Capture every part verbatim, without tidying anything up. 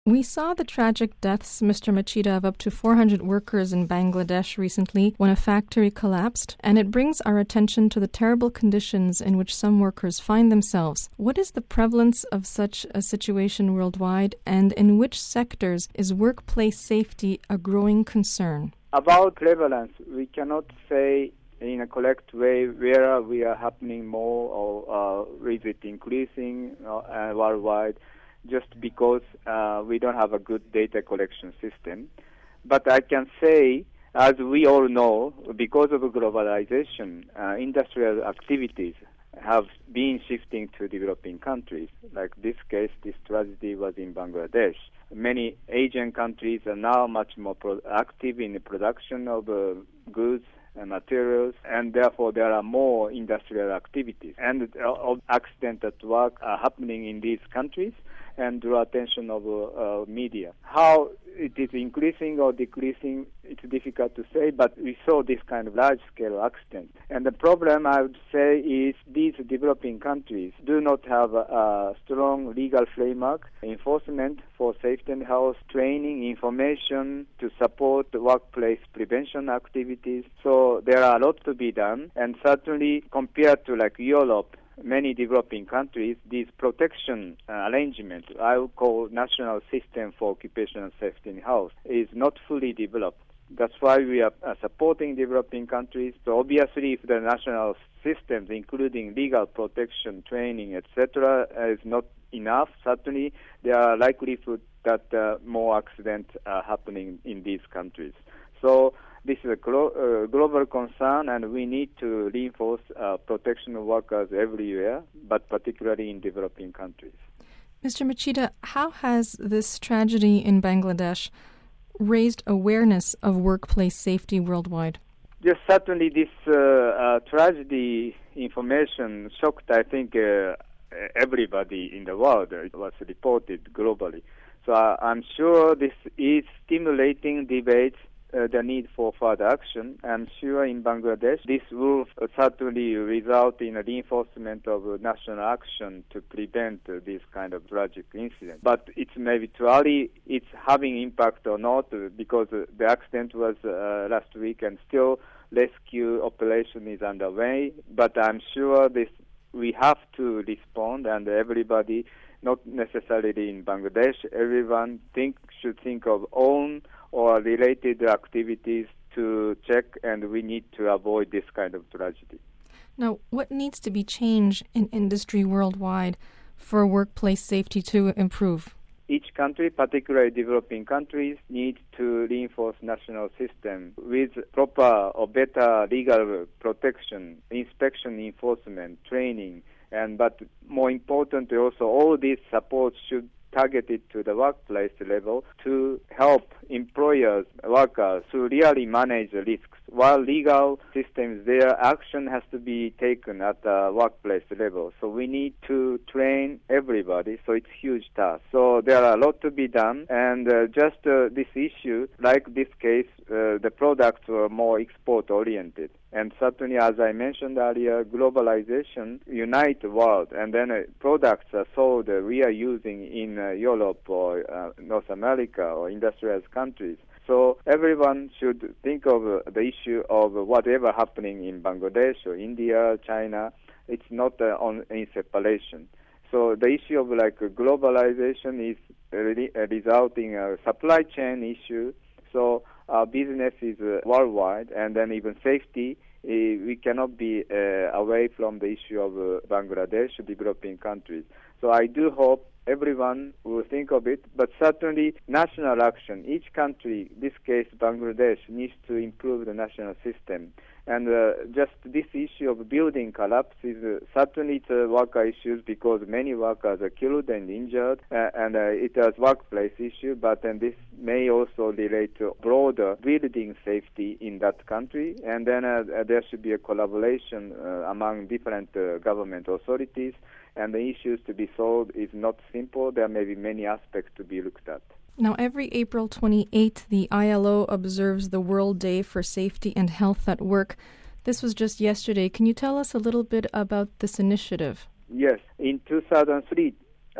We saw the tragic deaths, Mister Machida, of up to four hundred workers in Bangladesh recently when a factory collapsed, and it brings our attention to the terrible conditions in which some workers find themselves. What is the prevalence of such a situation worldwide, and in which sectors is workplace safety a growing concern? About prevalence, we cannot say in a correct way where we are happening more or uh, is it increasing uh, worldwide, just because uh, we don't have a good data collection system. But I can say, as we all know, because of globalization, uh, industrial activities have been shifting to developing countries. Like this case, this tragedy was in Bangladesh. Many Asian countries are now much more pro- active in the production of uh, goods and materials, and therefore there are more industrial activities. And uh, accidents at work are happening in these countries and draw attention of uh, uh, media. How it is increasing or decreasing, it's difficult to say, but we saw this kind of large-scale accident. And the problem, I would say, is these developing countries do not have a, a strong legal framework, enforcement for safety and health, training, information to support workplace prevention activities. So there are a lot to be done, and certainly compared to like Europe, many developing countries, these protection uh, arrangements, I would call national system for occupational safety and health, is not fully developed. That's why we are uh, supporting developing countries. So obviously, if the national systems, including legal protection, training, et cetera, is not enough, certainly there are likelihood that uh, more accidents are happening in these countries. So this is a glo- uh, global concern, and we need to reinforce uh, protection of workers everywhere, but particularly in developing countries. Mister Machida, how has this tragedy in Bangladesh raised awareness of workplace safety worldwide? Yes, certainly this uh, uh, tragedy information shocked, I think, uh, everybody in the world. It was reported globally. So uh, I'm sure this is stimulating debates, Uh, the need for further action. I'm sure in Bangladesh this will uh, certainly result in a reinforcement of uh, national action to prevent uh, this kind of tragic incident. But it's maybe too early. It's having impact or not uh, because uh, the accident was uh, last week and still rescue operation is underway. But I'm sure this we have to respond, and everybody, not necessarily in Bangladesh, everyone think should think of own or related activities to check, and we need to avoid this kind of tragedy. Now, what needs to be changed in industry worldwide for workplace safety to improve? Each country, particularly developing countries, need to reinforce national system with proper or better legal protection, inspection, enforcement, training, and but more importantly also all these supports should targeted to the workplace level to help employers, workers to really manage the risks. While legal systems there, action has to be taken at the workplace level. So we need to train everybody, so it's a huge task. So there are a lot to be done, and uh, just uh, this issue, like this case, uh, the products were more export-oriented. And certainly, as I mentioned earlier, globalization unites the world, and then uh, products are sold uh, we are using in uh, Europe or uh, North America or industrialized countries. So everyone should think of uh, the issue of whatever happening in Bangladesh or India, China. It's not uh, on in separation. So the issue of like globalization is re- uh, resulting a supply chain issue. So our business is uh, worldwide, and then even safety, uh, we cannot be uh, away from the issue of uh, Bangladesh, developing countries. So I do hope everyone will think of it, but certainly national action. Each country, this case Bangladesh, needs to improve the national system. And uh, just this issue of building collapse is uh, certainly it's a worker issue because many workers are killed and injured, uh, and uh, it is workplace issue, but then this may also relate to broader building safety in that country, and then uh, there should be a collaboration uh, among different uh, government authorities, and the issues to be solved is not simple. There may be many aspects to be looked at. Now, every April twenty-eighth, the I L O observes the World Day for Safety and Health at Work. This was just yesterday. Can you tell us a little bit about this initiative? Yes. In two thousand three,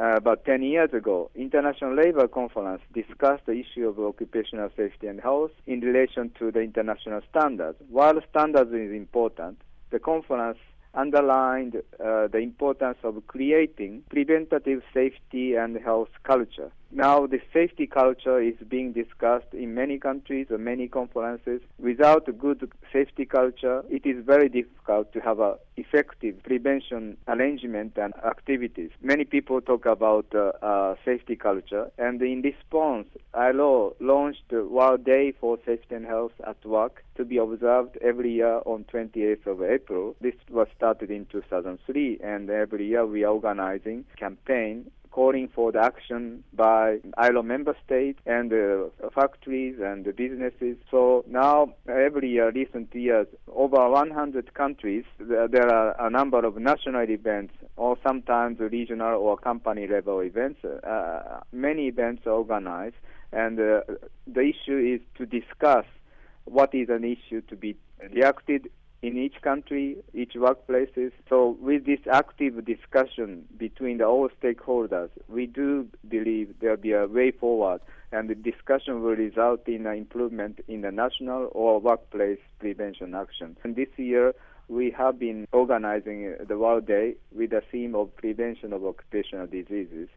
uh, about ten years ago, International Labour Conference discussed the issue of occupational safety and health in relation to the international standards. While standards is important, the conference underlined uh, the importance of creating preventative safety and health culture. Now, the safety culture is being discussed in many countries or many conferences. Without a good safety culture, it is very difficult to have an effective prevention arrangement and activities. Many people talk about uh, uh, safety culture, and in response, I L O launched the World Day for Safety and Health at Work to be observed every year on twenty-eighth of April. This was started in two thousand three, and every year we are organizing a campaign calling for the action by I L O member states and uh, factories and the businesses. So now, every year, recent years, over one hundred countries, there are a number of national events or sometimes regional or company level events. Uh, many events are organized, and uh, the issue is to discuss what is an issue to be reacted in each country, each workplaces. So with this active discussion between the all stakeholders, we do believe there will be a way forward, and the discussion will result in an improvement in the national or workplace prevention action. And this year, we have been organizing the World Day with the theme of prevention of occupational diseases.